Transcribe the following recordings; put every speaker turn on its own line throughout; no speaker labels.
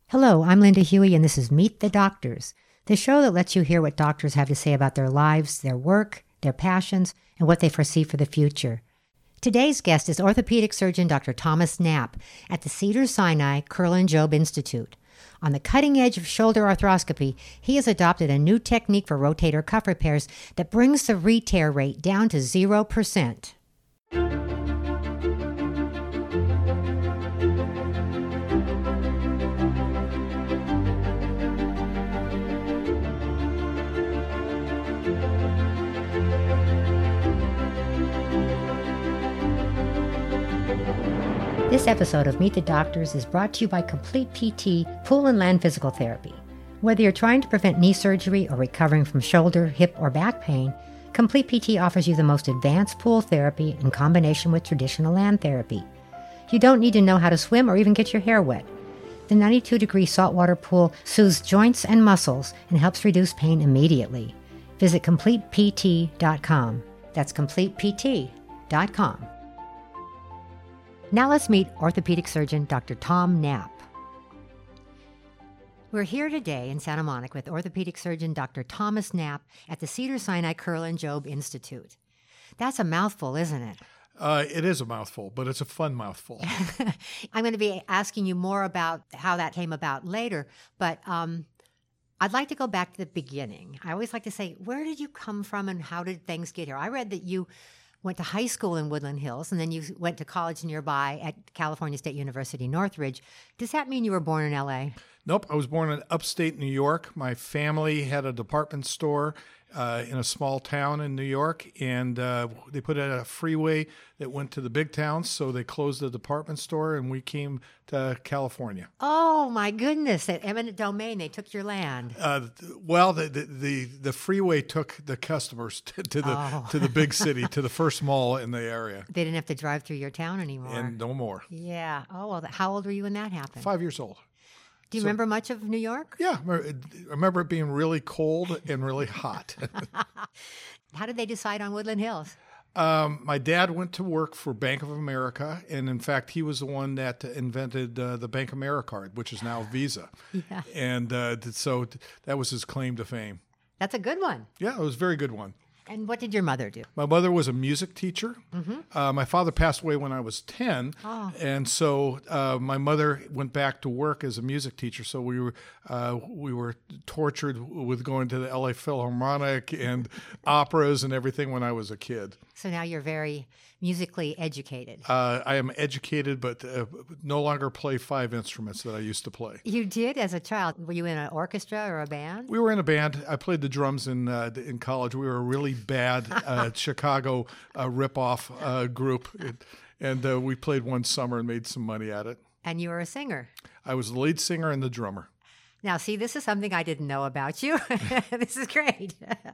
Hello, I'm Linda Huey, and this is Meet the Doctors, the show that lets you hear what doctors have to say about their lives, their work, their passions, and what they foresee for the future. Today's guest is orthopedic surgeon Dr. Thomas Knapp at the Cedars-Sinai Kerlan-Jobe Institute. On the cutting edge of shoulder arthroscopy, he has adopted a new technique for rotator cuff repairs that brings the re-tear rate down to 0%. This episode of Meet the Doctors is brought to you by Complete PT Pool and Land Physical Therapy. Whether you're trying to prevent knee surgery or recovering from shoulder, hip, or back pain, Complete PT offers you the most advanced pool therapy in combination with traditional land therapy. You don't need to know how to swim or even get your hair wet. The 92-degree saltwater pool soothes joints and muscles and helps reduce pain immediately. Visit CompletePT.com. That's CompletePT.com. Now let's meet orthopedic surgeon Dr. Tom Knapp. We're here today in Santa Monica with orthopedic surgeon Dr. Thomas Knapp at the Cedars-Sinai Kerlan-Jobe Institute. That's a mouthful, isn't it?
It is a mouthful, but it's a fun mouthful.
I'm going to be asking you more about how that came about later, but I'd like to go back to the beginning. I always like to say, where did you come from and how did things get here? I read that you went to high school in Woodland Hills, and then you went to college nearby at California State University, Northridge. Does that mean you were born in L.A.?
Nope, I was born in upstate New York. My family had a department store in a small town in New York, and they put in a freeway that went to the big towns, so they closed the department store, and we came to California.
Oh, my goodness, that eminent domain, they took your land.
Well, the freeway took the customers to the big city, to the first mall in the area.
They didn't have to drive through your town anymore.
And no more.
Yeah. Oh, well, how old were you when that happened?
5 years old.
Do you remember much of New York?
Yeah, I remember it being really cold and really hot.
How did they decide on Woodland Hills?
My dad went to work for Bank of America, and in fact, he was the one that invented the Bank Americard, which is now Visa.
Yeah.
And so that was his claim to fame.
That's a good one.
Yeah, it was a very good one.
And what did your mother do?
My mother was a music teacher. Mm-hmm. My father passed away when I was 10, and so my mother went back to work as a music teacher. So we were tortured with going to the LA Philharmonic and operas and everything when I was a kid.
So now you're very musically educated.
I am educated, but no longer play 5 instruments that I used to play.
You did as a child? Were you in an orchestra or a band?
We were in a band. I played the drums in college. We were a really bad Chicago rip-off group, and we played one summer and made some money at it.
And you were a singer?
I was the lead singer and the drummer.
Now, see, this is something I didn't know about you. This is great.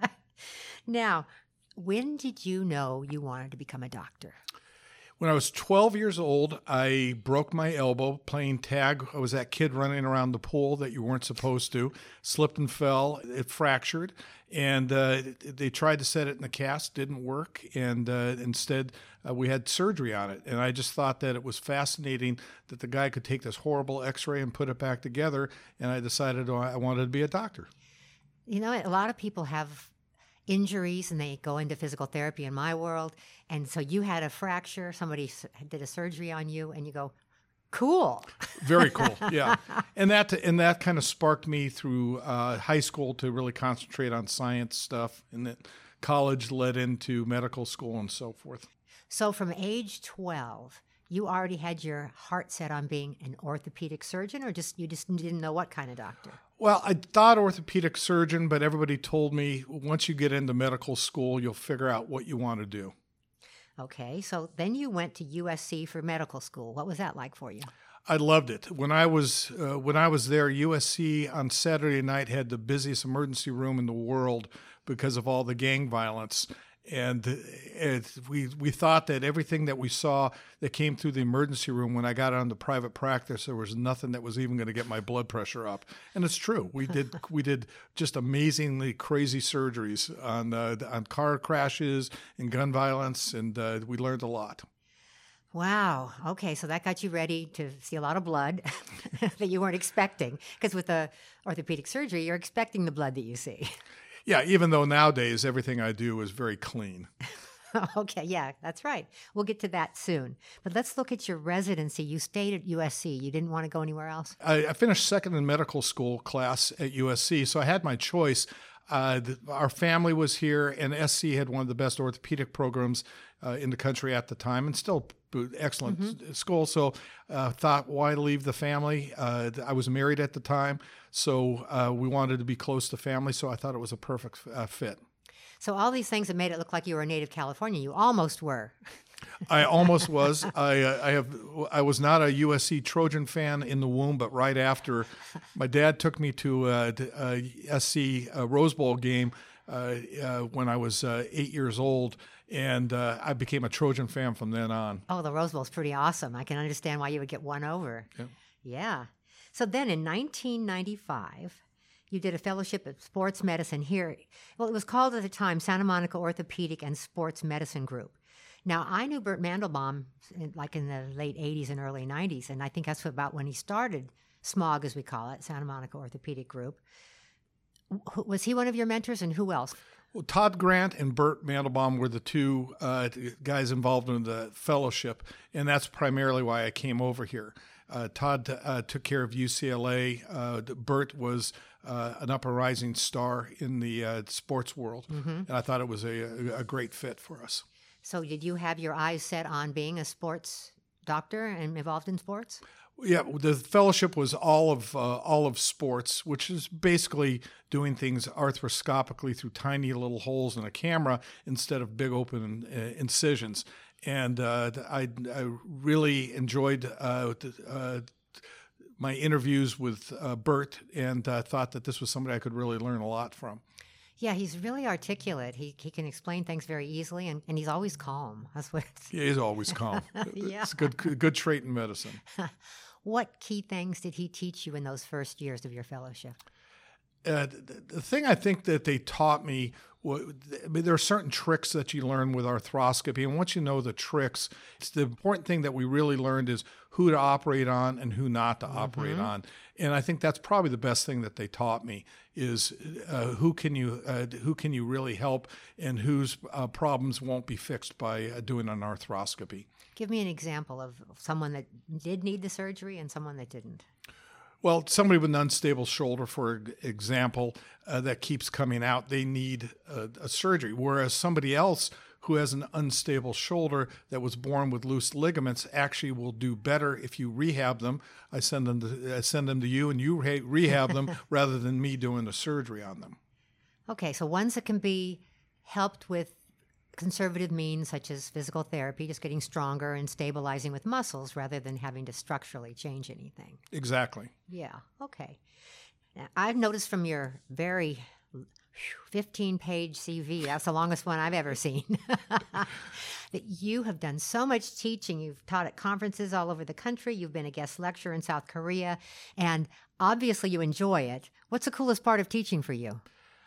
Now, when did you know you wanted to become a doctor?
When I was 12 years old, I broke my elbow playing tag. I was that kid running around the pool that you weren't supposed to, slipped and fell. It fractured, and they tried to set it in the cast, didn't work, and instead we had surgery on it. And I just thought that it was fascinating that the guy could take this horrible x-ray and put it back together, and I decided I wanted to be a doctor.
You know, a lot of people have injuries and they go into physical therapy in my world. And so you had a fracture, somebody did a surgery on you, and you go, cool.
Very cool, yeah. And that kind of sparked me through high school to really concentrate on science stuff. And then college led into medical school and so forth.
So from age 12, you already had your heart set on being an orthopedic surgeon, or you just didn't know what kind of doctor?
Well, I thought orthopedic surgeon, but everybody told me once you get into medical school, you'll figure out what you want to do.
Okay, so then you went to USC for medical school. What was that like for you?
I loved it. When I was there, USC on Saturday night had the busiest emergency room in the world because of all the gang violence. And we thought that everything that we saw that came through the emergency room, when I got on to private practice, there was nothing that was even going to get my blood pressure up. And it's true. We did just amazingly crazy surgeries on car crashes and gun violence, and we learned a lot.
Wow. Okay, so that got you ready to see a lot of blood that you weren't expecting. Because with the orthopedic surgery, you're expecting the blood that you see.
Yeah, even though nowadays everything I do is very clean.
Okay, yeah, that's right. We'll get to that soon. But let's look at your residency. You stayed at USC. You didn't want to go anywhere else?
I finished second in medical school class at USC, so I had my choice. Our family was here, and SC had one of the best orthopedic programs in the country at the time, and still excellent school. So thought, why leave the family? I was married at the time, so we wanted to be close to family, so I thought it was a perfect fit.
So all these things that made it look like you were a native Californian, you almost were.
I almost was. I was not a USC Trojan fan in the womb, but right after, my dad took me to a SC Rose Bowl game when I was 8 years old, and I became a Trojan fan from then on.
Oh, the Rose Bowl's pretty awesome. I can understand why you would get won over. Yeah. So then in 1995, you did a fellowship of sports medicine here. Well, it was called at the time Santa Monica Orthopedic and Sports Medicine Group. Now, I knew Bert Mandelbaum like in the late 80s and early 90s, and I think that's about when he started SMOG, as we call it, Santa Monica Orthopedic Group. Was he one of your mentors, and who else?
Well, Todd Grant and Bert Mandelbaum were the two guys involved in the fellowship, and that's primarily why I came over here. Todd took care of UCLA. Bert was an upper rising star in the sports world, and I thought it was a great fit for us.
So did you have your eyes set on being a sports doctor and involved in sports?
Yeah, the fellowship was all of sports, which is basically doing things arthroscopically through tiny little holes in a camera instead of big open incisions. And I really enjoyed my interviews with Bert, and thought that this was somebody I could really learn a lot from.
Yeah, he's really articulate. He can explain things very easily, and he's always calm. That's what
Yeah, he's always calm.
Yeah.
It's a good trait in medicine.
What key things did he teach you in those first years of your fellowship?
The thing I think that they taught me, there are certain tricks that you learn with arthroscopy, and once you know the tricks, it's the important thing that we really learned is who to operate on and who not to operate on. And I think that's probably the best thing that they taught me is who can you really help, and whose problems won't be fixed by doing an arthroscopy.
Give me an example of someone that did need the surgery and someone that didn't.
Well, somebody with an unstable shoulder, for example, that keeps coming out, they need a surgery. Whereas somebody else who has an unstable shoulder that was born with loose ligaments actually will do better if you rehab them. I send them to you, and you rehab them rather than me doing the surgery on them.
Okay, so ones that can be helped with conservative means such as physical therapy, just getting stronger and stabilizing with muscles rather than having to structurally change anything.
Exactly.
Yeah, okay. Now, I've noticed from your very 15-page CV, that's the longest one I've ever seen, that you have done so much teaching. You've taught at conferences all over the country. You've been a guest lecturer in South Korea, and obviously you enjoy it. What's the coolest part of teaching for you?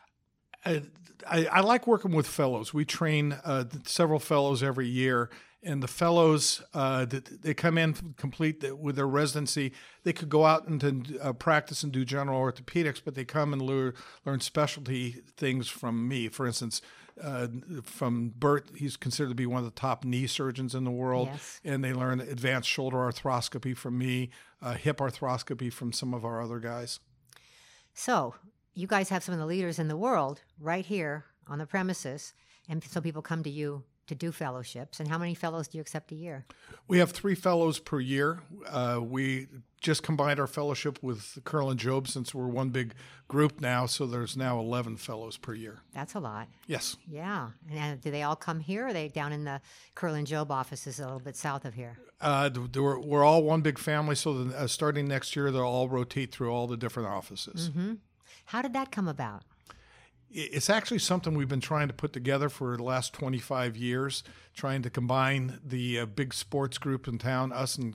I like working with fellows. We train several fellows every year, and the fellows, they come in complete with their residency. They could go out and practice and do general orthopedics, but they come and learn specialty things from me. For instance, from Bert, he's considered to be one of the top knee surgeons in the world,
Yes.
and they learn advanced shoulder arthroscopy from me, hip arthroscopy from some of our other guys.
So you guys have some of the leaders in the world right here on the premises, and so people come to you to do fellowships. And how many fellows do you accept a year?
We have 3 fellows per year. We just combined our fellowship with Curl and Job since we're one big group now, so there's now 11 fellows per year.
That's a lot.
Yes.
Yeah. And do they all come here, or are they down in the Curl and Job offices a little bit south of here?
We're all one big family, so starting next year, they'll all rotate through all the different offices.
Mm-hmm. How did that come about?
It's actually something we've been trying to put together for the last 25 years, trying to combine the big sports group in town, us and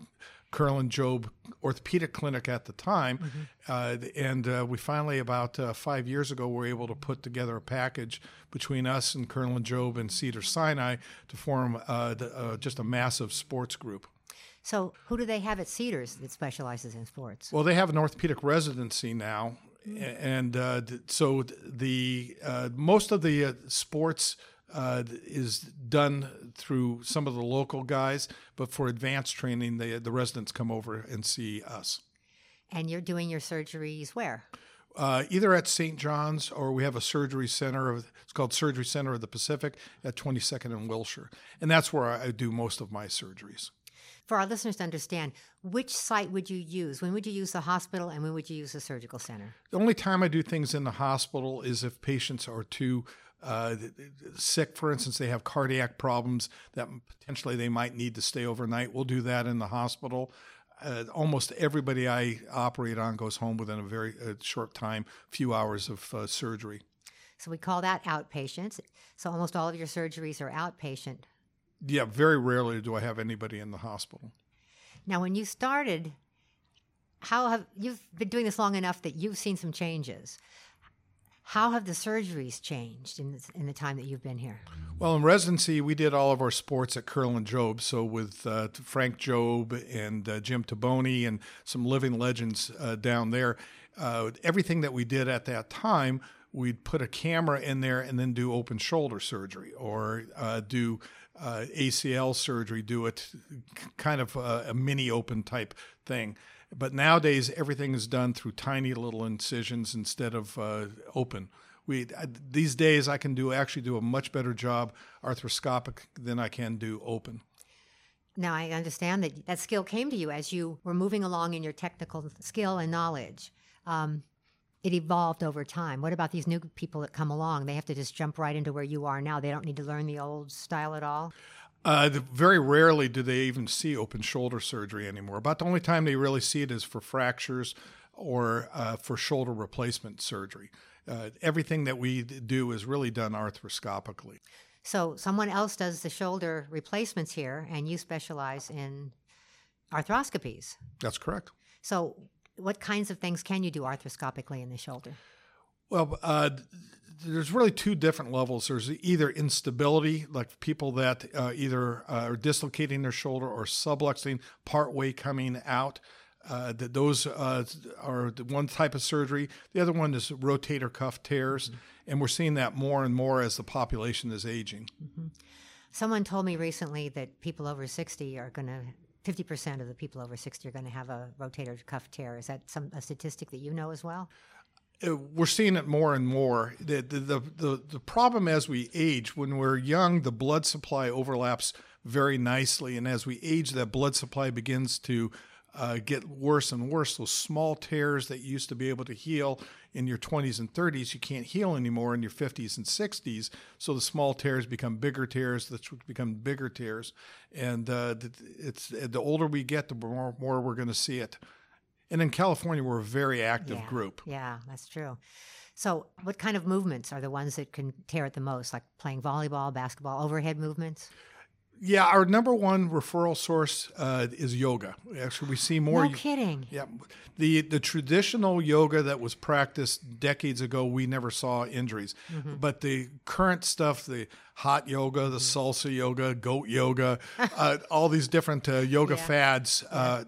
Curl and Job Orthopedic Clinic at the time. And we finally, about 5 years ago, were able to put together a package between us and Curl and Job and Cedars-Sinai to form just a massive sports group.
So who do they have at Cedars that specializes in sports?
Well, they have an orthopedic residency now. And so the most of the sports is done through some of the local guys, but for advanced training, the residents come over and see us.
And you're doing your surgeries where?
Either at St. John's, or we have a surgery center. It's called Surgery Center of the Pacific at 22nd and Wilshire. And that's where I do most of my surgeries.
For our listeners to understand, which site would you use? When would you use the hospital, and when would you use the surgical center?
The only time I do things in the hospital is if patients are too sick. For instance, they have cardiac problems that potentially they might need to stay overnight. We'll do that in the hospital. Almost everybody I operate on goes home within a very short time, few hours of surgery.
So we call that outpatients. So almost all of your surgeries are outpatient.
Yeah, very rarely do I have anybody in the hospital.
Now, when you started, you've been doing this long enough that you've seen some changes. How have the surgeries changed in the time that you've been here?
Well, in residency, we did all of our sports at Curl and Job. So with Frank Job and Jim Taboni and some living legends down there, everything that we did at that time, we'd put a camera in there and then do open shoulder surgery, or do ACL surgery, do it kind of a mini open type thing. But nowadays, everything is done through tiny little incisions instead of open. These days, I can actually do a much better job arthroscopic than I can do open.
Now, I understand that skill came to you as you were moving along in your technical skill and knowledge. It evolved over time. What about these new people that come along? They have to just jump right into where you are now. They don't need to learn the old style at all?
Very rarely do they even see open shoulder surgery anymore. About the only time they really see it is for fractures or for shoulder replacement surgery. Everything that we do is really done arthroscopically.
So someone else does the shoulder replacements here, and you specialize in arthroscopies.
That's correct.
So what kinds of things can you do arthroscopically in the shoulder?
Well, there's really two different levels. There's either instability, like people that either are dislocating their shoulder or subluxing partway coming out. Those are the one type of surgery. The other one is rotator cuff tears, and we're seeing that more and more as the population is aging.
Mm-hmm. Someone told me recently that people over 60 are going to 50% of the people over 60 are going to have a rotator cuff tear. Is that a statistic that you know as well?
We're seeing it more and more. The problem as we age, when we're young, the blood supply overlaps very nicely. And as we age, that blood supply begins to get worse and worse. Those small tears that you used to be able to heal in your 20s and 30s, you can't heal anymore in your 50s and 60s. So the small tears become bigger tears, that become bigger tears. And the older we get, the more we're going to see it. And in California, we're a very active group.
Yeah, that's true. So what kind of movements are the ones that can tear it the most, like playing volleyball, basketball, overhead movements?
Yeah, our number one referral source is yoga. Actually, we see more.
No kidding.
Yeah, the traditional yoga that was practiced decades ago, we never saw injuries. Mm-hmm. But the current stuff, the hot yoga, the salsa yoga, goat yoga, all these different yoga fads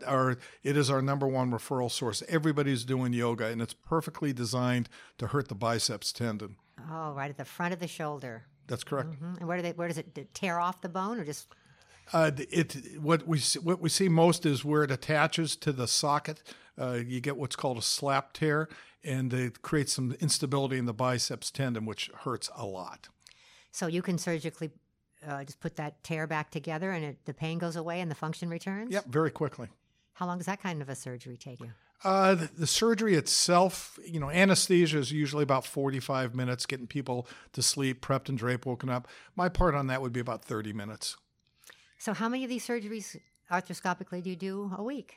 it is our number one referral source. Everybody's doing yoga, and it's perfectly designed to hurt the biceps tendon.
Oh, right at the front of the shoulder.
That's correct.
Mm-hmm. And where does it tear off the bone, or just?
What we see most is where it attaches to the socket. You get what's called a slap tear, and it creates some instability in the biceps tendon, which hurts a lot. So
you can surgically just put that tear back together, and the pain goes away, and the function returns.
Yep, very quickly.
How long does that kind of a surgery take you?
The surgery itself, anesthesia is usually about 45 minutes, getting people to sleep, prepped and draped, woken up. My part on that would be about 30 minutes.
So how many of these surgeries arthroscopically do you do a week?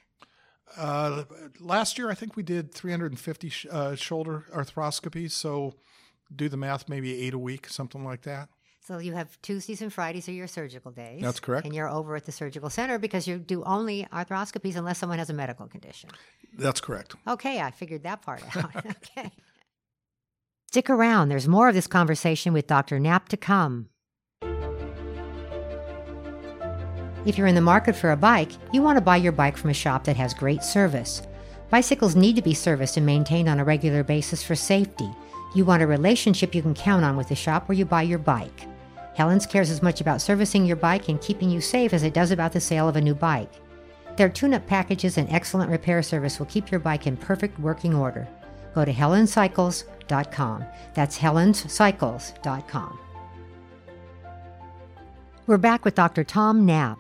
Last year, I think we did 350 shoulder arthroscopies. So do the math, maybe 8 a week, something like that.
So you have Tuesdays and Fridays are your surgical days.
That's correct.
And you're over at the surgical center because you do only arthroscopies unless someone has a medical condition.
That's correct.
Okay, I figured that part out. Okay. Stick around. There's more of this conversation with Dr. Knapp to come. If you're in the market for a bike, you want to buy your bike from a shop that has great service. Bicycles need to be serviced and maintained on a regular basis for safety. You want a relationship you can count on with the shop where you buy your bike. Helen's cares as much about servicing your bike and keeping you safe as it does about the sale of a new bike. Their tune-up packages and excellent repair service will keep your bike in perfect working order. Go to helencycles.com. That's helencycles.com. We're back with Dr. Tom Knapp.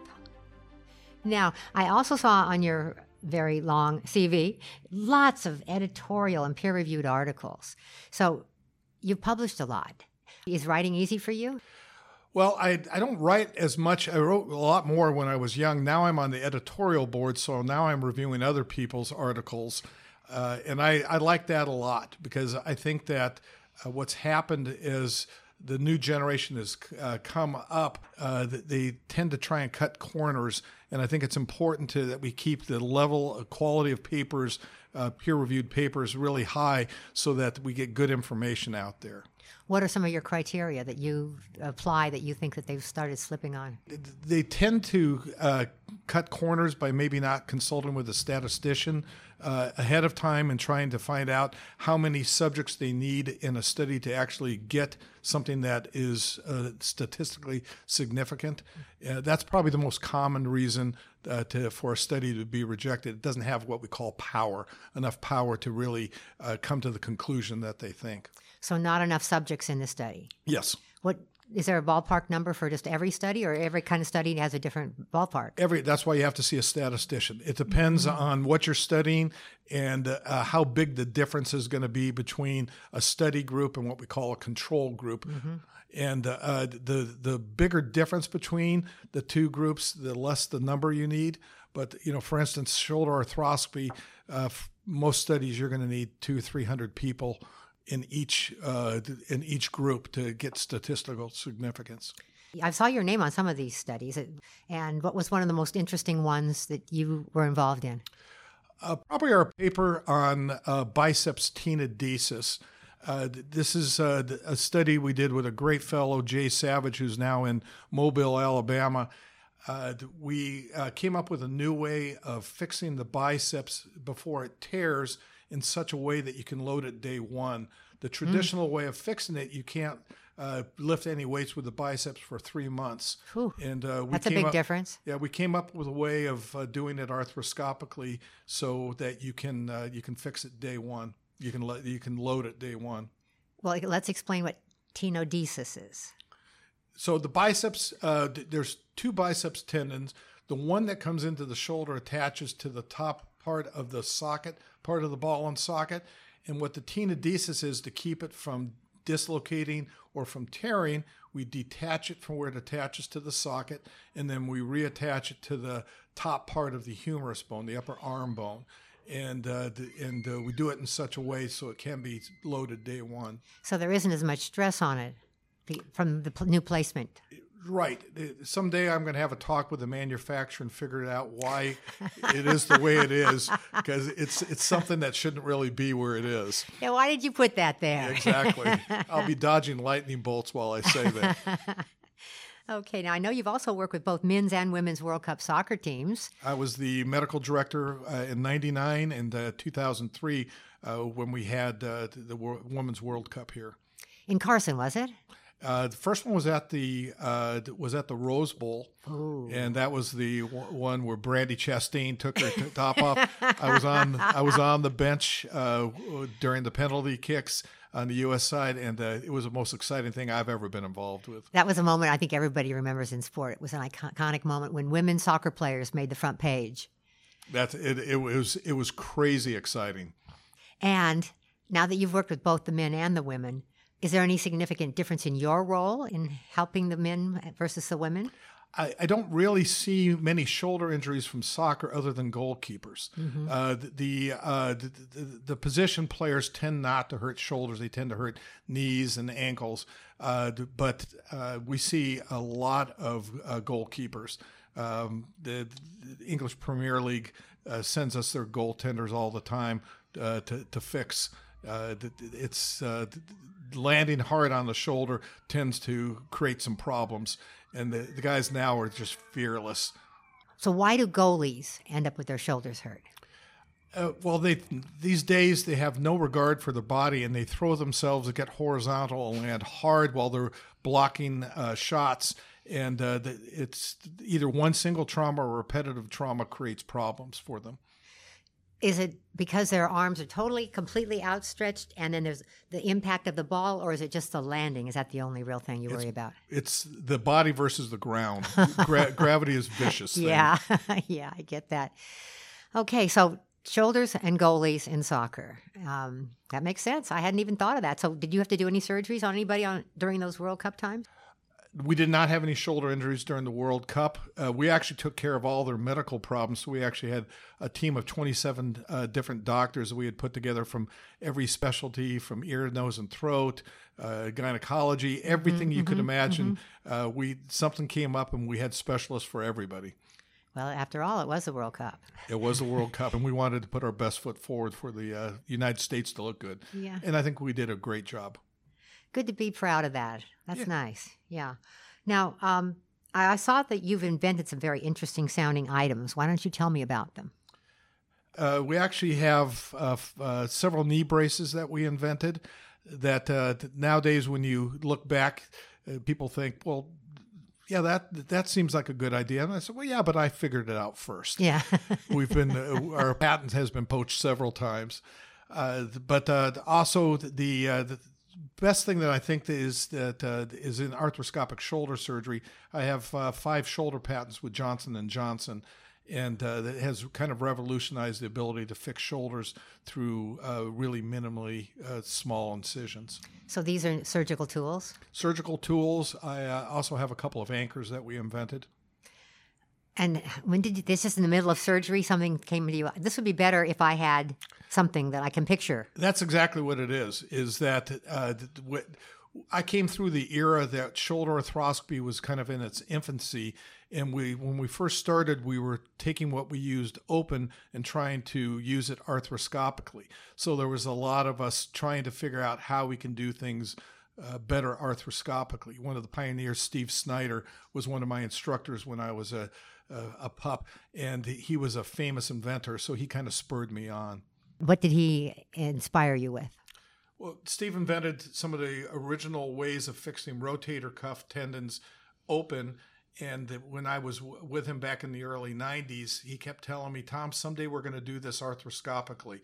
Now, I also saw on your very long CV lots of editorial and peer-reviewed articles. So you've published a lot. Is writing easy for you?
Well, I don't write as much. I wrote a lot more when I was young. Now I'm on the editorial board, so now I'm reviewing other people's articles. And I like that a lot because I think that what's happened is the new generation has come up. They tend to try and cut corners, and I think it's important that we keep the level of quality of papers, peer-reviewed papers, really high so that we get good information out there.
What are some of your criteria that you apply that you think that they've started slipping on?
They tend to cut corners by maybe not consulting with a statistician ahead of time and trying to find out how many subjects they need in a study to actually get something that is statistically significant. That's probably the most common reason for a study to be rejected. It doesn't have what we call power, enough power to really come to the conclusion that they think.
So not enough subjects in the study?
Yes.
What is there a ballpark number for just every study, or every kind of study has a different ballpark?
That's why you have to see a statistician. It depends on what you're studying and how big the difference is going to be between a study group and what we call a control group. And the bigger difference between the two groups, the less the number you need. But for instance, shoulder arthroscopy, most studies you're going to need 200-300 people in each group to get statistical significance.
I saw your name on some of these studies, and what was one of the most interesting ones that you were involved in?
Probably our paper on biceps tenodesis. This is a study we did with a great fellow, Jay Savage, who's now in Mobile, Alabama. We came up with a new way of fixing the biceps before it tears in such a way that you can load it day one. The traditional way of fixing it, you can't lift any weights with the biceps for 3 months. And
that's a big difference.
Yeah, we came up with a way of doing it arthroscopically so that you can fix it day one. You can load it day one.
Well, let's explain what tenodesis is.
So the biceps, there's two biceps tendons. The one that comes into the shoulder attaches to the top part of the socket, part of the ball and socket. And what the tenodesis is, to keep it from dislocating or from tearing, we detach it from where it attaches to the socket, and then we reattach it to the top part of the humerus bone, the upper arm bone. And we do it in such a way so it can be loaded day one. So
there isn't as much stress on it from the new placement.
Right. Someday I'm going to have a talk with the manufacturer and figure out why it is the way it is, because it's something that shouldn't really be where it is.
Yeah, why did you put that there?
Exactly. I'll be dodging lightning bolts while I say that.
Okay. Now, I know you've also worked with both men's and women's World Cup soccer teams.
I was the medical director in 99 and 2003 when we had the Women's World Cup here.
In Carson, was it?
The first one was at the Rose Bowl.
Ooh.
And that was the one where Brandy Chastain took her top off. I was on the bench during the penalty kicks on the U.S. side, and it was the most exciting thing I've ever been involved with.
That was a moment I think everybody remembers in sport. It was an iconic moment when women soccer players made the front page.
It was crazy exciting.
And now that you've worked with both the men and the women, is there any significant difference in your role in helping the men versus the women?
I don't really see many shoulder injuries from soccer other than goalkeepers. The position players tend not to hurt shoulders; they tend to hurt knees and ankles. But we see a lot of goalkeepers. The English Premier League sends us their goaltenders all the time to fix. It's landing hard on the shoulder tends to create some problems, and the guys now are just fearless.
So why do goalies end up with their shoulders hurt?
Well, these days they have no regard for the body, and they throw themselves and get horizontal and land hard while they're blocking shots. And it's either one single trauma or repetitive trauma creates problems for them.
Is it because their arms are completely outstretched, and then there's the impact of the ball, or is it just the landing? Is that the only real thing you worry about?
It's the body versus the ground. Gravity is vicious thing.
Yeah, yeah, I get that. Okay, so shoulders and goalies in soccer. That makes sense. I hadn't even thought of that. So did you have to do any surgeries on anybody during those World Cup times?
We did not have any shoulder injuries during the World Cup. We actually took care of all their medical problems. So we actually had a team of 27 different doctors that we had put together from every specialty, from ear, nose, and throat, gynecology, everything you could imagine. Something came up, and we had specialists for everybody.
Well, after all, it was the World Cup.
It was the World Cup, and we wanted to put our best foot forward for the United States to look good.
Yeah.
And I think we did a great job.
Good to be proud of that. That's nice. Yeah. Now, I saw that you've invented some very interesting sounding items. Why don't you tell me about them?
We actually have several knee braces that we invented that nowadays when you look back, people think, well, yeah, that seems like a good idea. And I said, well, yeah, but I figured it out first.
Yeah.
Our patent has been poached several times. But also the best thing that I think is in arthroscopic shoulder surgery. I have 5 shoulder patents with Johnson & Johnson, and that has kind of revolutionized the ability to fix shoulders through really minimally small incisions.
So these are surgical tools?
Surgical tools. I also have a couple of anchors that we invented.
And when did this just in the middle of surgery, something came to you? This would be better if I had something that I can picture.
That's exactly what it is that I came through the era that shoulder arthroscopy was kind of in its infancy. And when we first started, we were taking what we used open and trying to use it arthroscopically. So there was a lot of us trying to figure out how we can do things better arthroscopically. One of the pioneers, Steve Snyder, was one of my instructors when I was a pup, and he was a famous inventor, so he kind of spurred me on.
What did he inspire you with?
Well, Steve invented some of the original ways of fixing rotator cuff tendons open, and when I was with him back in the early 90s, he kept telling me, Tom, someday we're going to do this arthroscopically.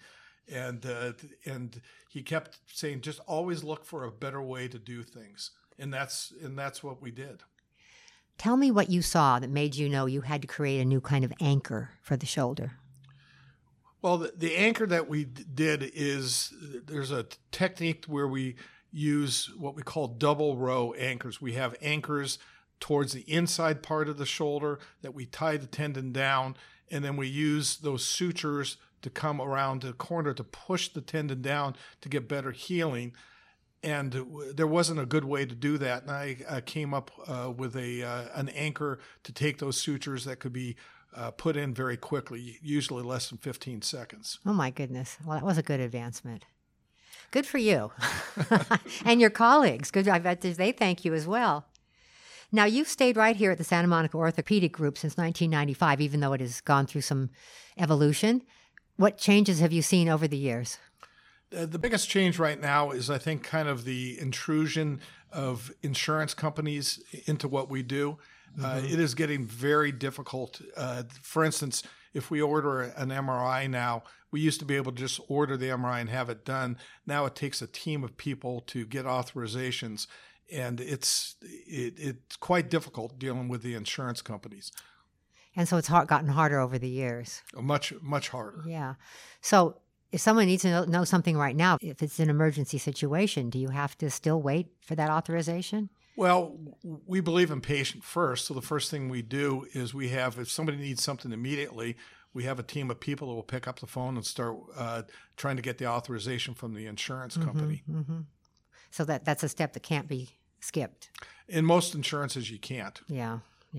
And he kept saying, just always look for a better way to do things. And that's what we did.
Tell me what you saw that made you know you had to create a new kind of anchor for the shoulder.
Well, the anchor that we did is there's a technique where we use what we call double row anchors. We have anchors towards the inside part of the shoulder that we tie the tendon down, and then we use those sutures to come around the corner to push the tendon down to get better healing. And there wasn't a good way to do that. And I came up with an anchor to take those sutures that could be put in very quickly, usually less than 15 seconds.
Oh, my goodness. Well, that was a good advancement. Good for you. And your colleagues. Good. I bet they thank you as well. Now, you've stayed right here at the Santa Monica Orthopedic Group since 1995, even though it has gone through some evolution. What changes have you seen over the years?
The biggest change right now is, I think, kind of the intrusion of insurance companies into what we do. It is getting very difficult. For instance, if we order an MRI now, we used to be able to just order the MRI and have it done. Now it takes a team of people to get authorizations, and it's quite difficult dealing with the insurance companies.
And so it's gotten harder over the years.
Much, much harder.
Yeah. So if someone needs to know something right now, if it's an emergency situation, do you have to still wait for that authorization?
Well, we believe in patient first. So the first thing we do is if somebody needs something immediately, we have a team of people that will pick up the phone and start trying to get the authorization from the insurance company.
Mm-hmm. So that's a step that can't be skipped.
In most insurances, you can't.
Yeah.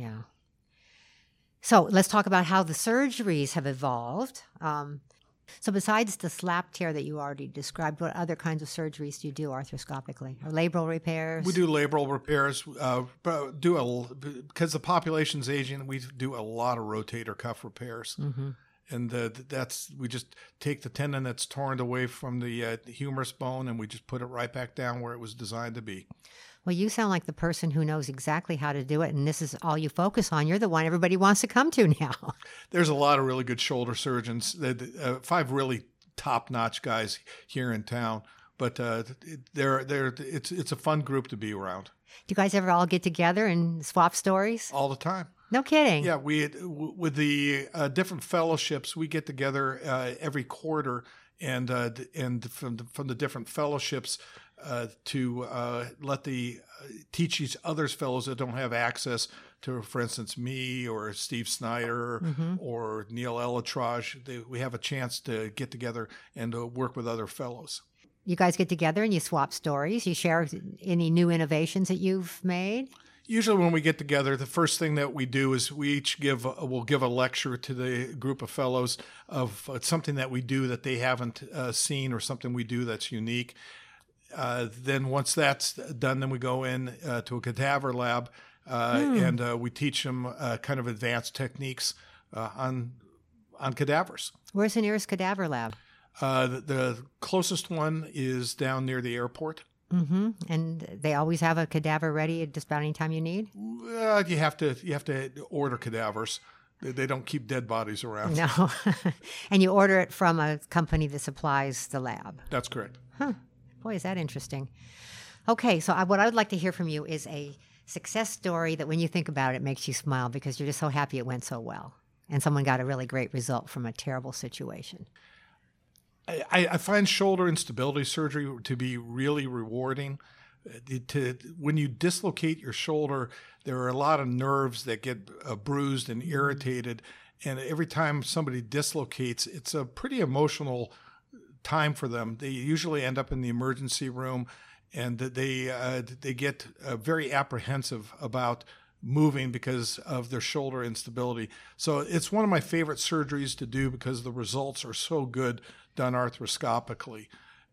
So let's talk about how the surgeries have evolved. So besides the slap tear that you already described, what other kinds of surgeries do you do arthroscopically? Or labral repairs?
We do labral repairs. Because the population's aging, we do a lot of rotator cuff repairs. Mm-hmm. And we just take the tendon that's torn away from the humerus bone and we just put it right back down where it was designed to be.
Well, you sound like the person who knows exactly how to do it, and this is all you focus on. You're the one everybody wants to come to now. There's
a lot of really good shoulder surgeons, 5 really top-notch guys here in town, but it's a fun group to be around.
Do you guys ever all get together and swap stories?
All the time.
No kidding.
Yeah, with the different fellowships, we get together every quarter, and from the different fellowships to teach each other's fellows that don't have access to, for instance, me or Steve Snyder or Neil Elatraj. We have a chance to get together and work with other fellows.
You guys get together and you swap stories. You share any new innovations that you've made.
Usually when we get together, the first thing that we do is we each we'll give a lecture to the group of fellows of something that we do that they haven't seen or something we do that's unique. Then once that's done, then we go in to a cadaver lab and we teach them kind of advanced techniques on cadavers.
Where's the nearest cadaver lab?
The closest one is down near the airport.
Mm-hmm. And they always have a cadaver ready just about any time you need?
You have to order cadavers. They don't keep dead bodies around.
No. And you order it from a company that supplies the lab.
That's correct.
Huh. Boy, is that interesting. Okay, so what I would like to hear from you is a success story that when you think about it makes you smile because you're just so happy it went so well and someone got a really great result from a terrible situation.
I find shoulder instability surgery to be really rewarding. When you dislocate your shoulder, there are a lot of nerves that get bruised and irritated. And every time somebody dislocates, it's a pretty emotional time for them. They usually end up in the emergency room, and they get very apprehensive about moving because of their shoulder instability. So it's one of my favorite surgeries to do because the results are so good done arthroscopically.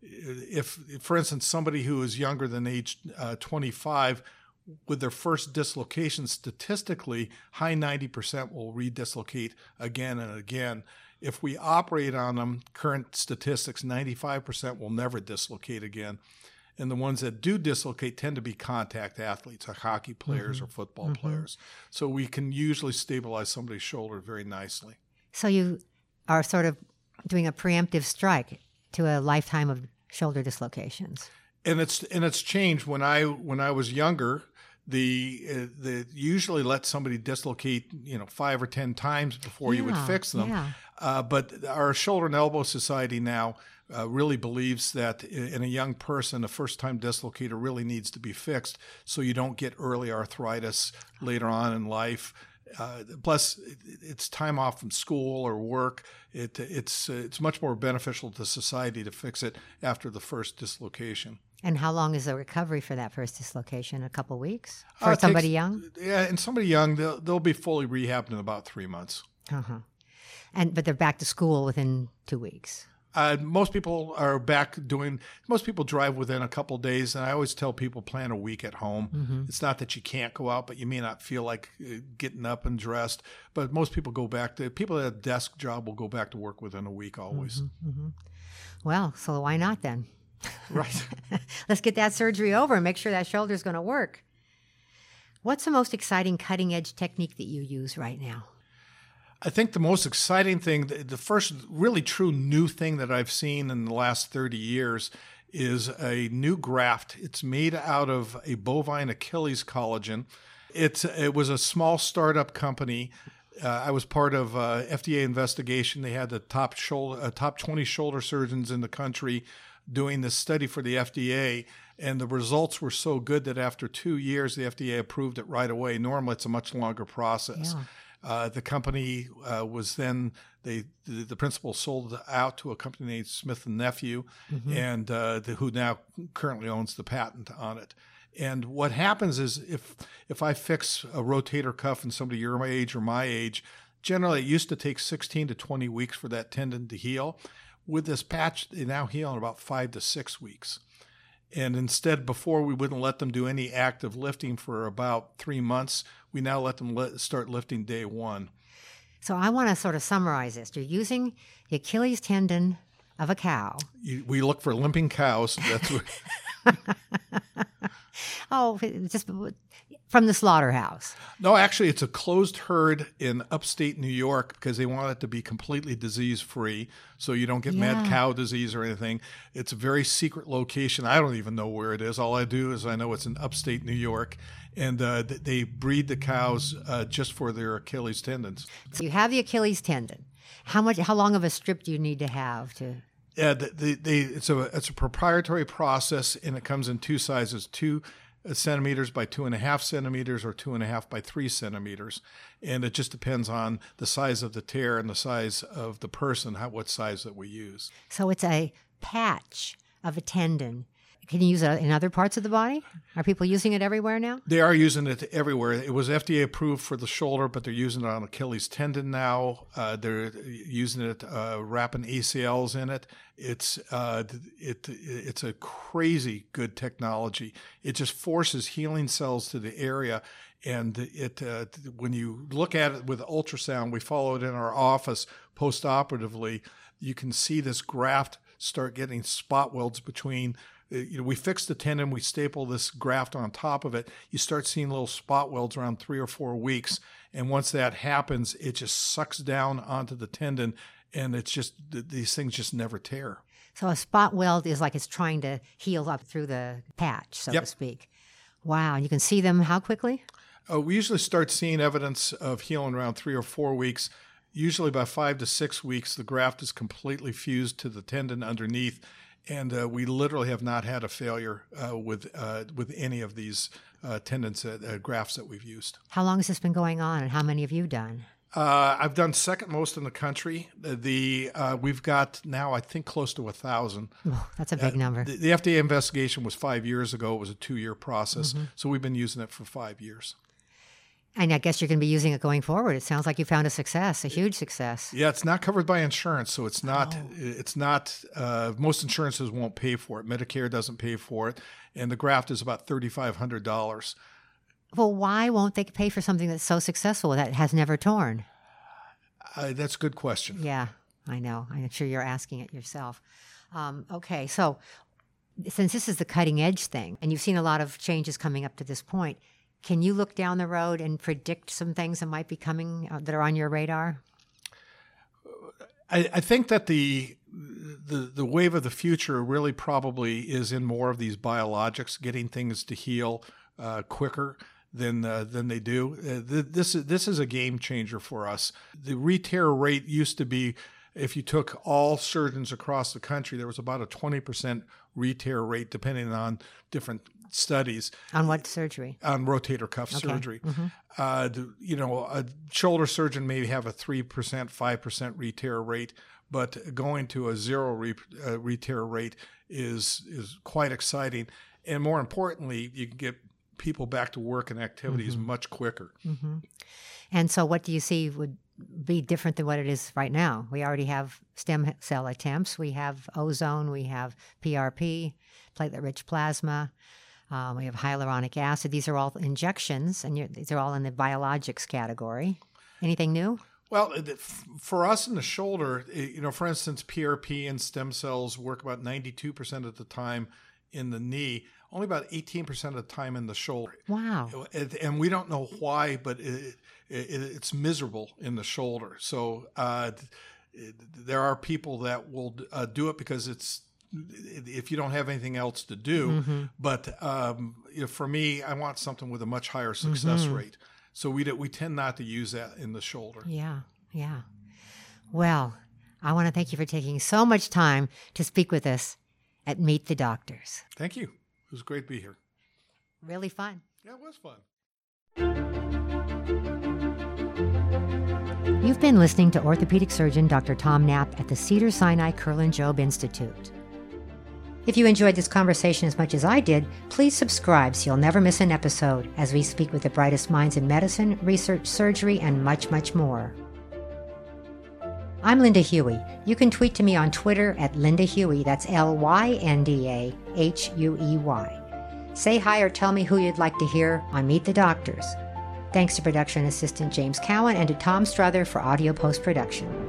If, for instance, somebody who is younger than age 25, with their first dislocation, statistically, high 90% will redislocate again and again. If we operate on them, current statistics, 95% will never dislocate again. And the ones that do dislocate tend to be contact athletes, like hockey players or football players. So we can usually stabilize somebody's shoulder very nicely.
So you are sort of doing a preemptive strike to a lifetime of shoulder dislocations.
And it's changed. When I was younger, the usually let somebody dislocate 5 or 10 times before you would fix them. Yeah. But our Shoulder and Elbow Society now really believes that in a young person, a first-time dislocator really needs to be fixed so you don't get early arthritis later on in life. Plus, it's time off from school or work. It's much more beneficial to society to fix it after the first dislocation.
And how long is the recovery for that first dislocation? A couple weeks for somebody young?
Yeah, and somebody young, they'll be fully rehabbed in about 3 months.
Uh-huh. But they're back to school within 2 weeks.
Most people are back most people drive within a couple of days, and I always tell people plan a week at home. Mm-hmm. It's not that you can't go out, but you may not feel like getting up and dressed. But most people people at a desk job will go back to work within a week always.
Mm-hmm. Mm-hmm. Well, so why not then?
Right.
Let's get that surgery over and make sure that shoulder's going to work. What's the most exciting cutting-edge technique that you use right now?
I think the most exciting thing, the first really true new thing that I've seen in the last 30 years is a new graft. It's made out of a bovine Achilles collagen. It was a small startup company I was part of FDA investigation. They had the top 20 shoulder surgeons in the country doing this study for the FDA, and the results were so good that after 2 years, the FDA approved it right away. Normally, it's a much longer process.
Yeah.
The company was then the principal sold out to a company named Smith and Nephew, and who now currently owns the patent on it. And what happens is if I fix a rotator cuff in somebody your age or my age, generally it used to take 16 to 20 weeks for that tendon to heal. With this patch, they now heal in about 5 to 6 weeks. And instead, before we wouldn't let them do any active lifting for about 3 months, we now let them start lifting day one.
So I want to sort of summarize this. You're using the Achilles tendon of a cow.
We look for limping cows. That's what.
Oh, just from the slaughterhouse.
No, actually, it's a closed herd in upstate New York because they want it to be completely disease-free, so you don't get mad cow disease or anything. It's a very secret location. I don't even know where it is. All I do is I know it's in upstate New York, and they breed the cows just for their Achilles tendons.
So you have the Achilles tendon. How long of a strip do you need to have to?
Yeah, it's a proprietary process, and it comes in two sizes: 2 centimeters by 2.5 centimeters, or 2.5 by 3 centimeters, and it just depends on the size of the tear and the size of the person, what size that we use.
So it's a patch of a tendon. Can you use it in other parts of the body? Are people using it everywhere now?
They are using it everywhere. It was FDA approved for the shoulder, but they're using it on Achilles tendon now. They're using it, wrapping ACLs in it. It's a crazy good technology. It just forces healing cells to the area. And when you look at it with ultrasound, we follow it in our office post-operatively, you can see this graft start getting spot welds between. We fix the tendon, we staple this graft on top of it. You start seeing little spot welds around 3 or 4 weeks. And once that happens, it just sucks down onto the tendon, and it's just, these things just never tear.
So a spot weld is like it's trying to heal up through the patch, so to speak. Wow. And you can see them how quickly?
We usually start seeing evidence of healing around 3 or 4 weeks. Usually by 5 to 6 weeks, the graft is completely fused to the tendon underneath. And we literally have not had a failure with any of these tendons, grafts that we've used.
How long has this been going on, and how many have you done?
I've done second most in the country. We've got now, I think, close to 1,000.
Oh, that's a big number.
The FDA investigation was 5 years ago. It was a 2-year process. So we've been using it for 5 years.
And I guess you're going to be using it going forward. It sounds like you found a success, a huge success.
Yeah, it's not covered by insurance, so it's not. It's not. Most insurances won't pay for it. Medicare doesn't pay for it, and the graft is about $3,500.
Well, why won't they pay for something that's so successful that has never torn?
That's a good question.
Yeah, I know. I'm sure you're asking it yourself. Okay, so since this is the cutting edge thing, and you've seen a lot of changes coming up to this point, can you look down the road and predict some things that might be coming that are on your radar?
I think that the wave of the future really probably is in more of these biologics, getting things to heal quicker than they do. This is a game changer for us. The re-tear rate used to be, if you took all surgeons across the country, there was about a 20% re-tear rate, depending on different studies.
On what surgery?
On rotator cuff surgery. A shoulder surgeon may have a 3%, 5% re-tear rate, but going to a 0 re-tear rate is quite exciting. And more importantly, you can get people back to work and activities much quicker.
And so what do you see would be different than what it is right now? We already have stem cell attempts. We have ozone. We have PRP, platelet-rich plasma. We have hyaluronic acid. These are all injections, and these are all in the biologics category. Anything new?
Well, for us in the shoulder, for instance, PRP and stem cells work about 92% of the time in the knee, only about 18% of the time in the shoulder.
Wow.
And we don't know why, but it's miserable in the shoulder. So there are people that will do it because if you don't have anything else to do. But for me, I want something with a much higher success rate. So we tend not to use that in the shoulder.
Yeah, yeah. Well, I want to thank you for taking so much time to speak with us at Meet the Doctors.
Thank you. It was great to be here.
Really fun.
Yeah, it was fun.
You've been listening to orthopedic surgeon Dr. Tom Knapp at the Cedars-Sinai Kerlan-Jobe Institute. If you enjoyed this conversation as much as I did, please subscribe so you'll never miss an episode as we speak with the brightest minds in medicine, research, surgery, and much, much more. I'm Linda Huey. You can tweet to me on Twitter at Linda Huey. That's LYNDAHUEY. Say hi or tell me who you'd like to hear on Meet the Doctors. Thanks to production assistant James Cowan and to Tom Struther for audio post-production.